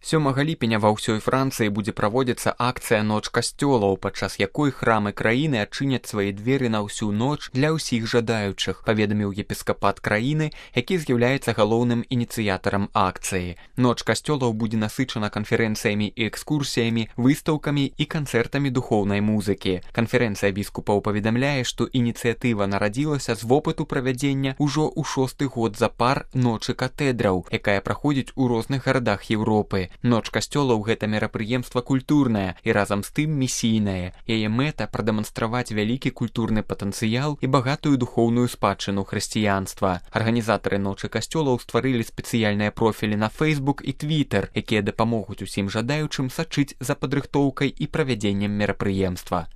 7 ліпеня ва ўсёй Францыі будзе праводзіцца акцыя «Ноч касцёлаў», падчас якой храмы краіны адчыняць свае дзверы на ўсю ноч для ўсіх жадаючых, паведаміў епіскапат краіны, які з'яўляецца галоўным ініцыятарам акцыі. Ноч касцёлаў будзе насычана канферэнцыямі і экскурсіямі, выстаўкамі і канцэртамі духоўнай музыкі. Канферэнцыя біскупаў паведамляе, што ініцыятыва нарадзілася з вопыту правядзення ўжо ў 6-й год запар ночы катэдраў, якая праходзіць у розных гарадах Еўропы. Ноч касцёлаў – гэта мерапрыемства культурнае і разам з тым місійнае. Яе мэта – прадэманстраваць вялікі культурны патэнцыял і багатую духоўную спадчыну хрысціянства. Арганізатары ночы касцёлаў стварылі спецыяльныя профілі на Facebook і Twitter, якія дапамогуць усім жадаючым сачыць за падрыхтоўкай і правядзеннем мерапрыемства.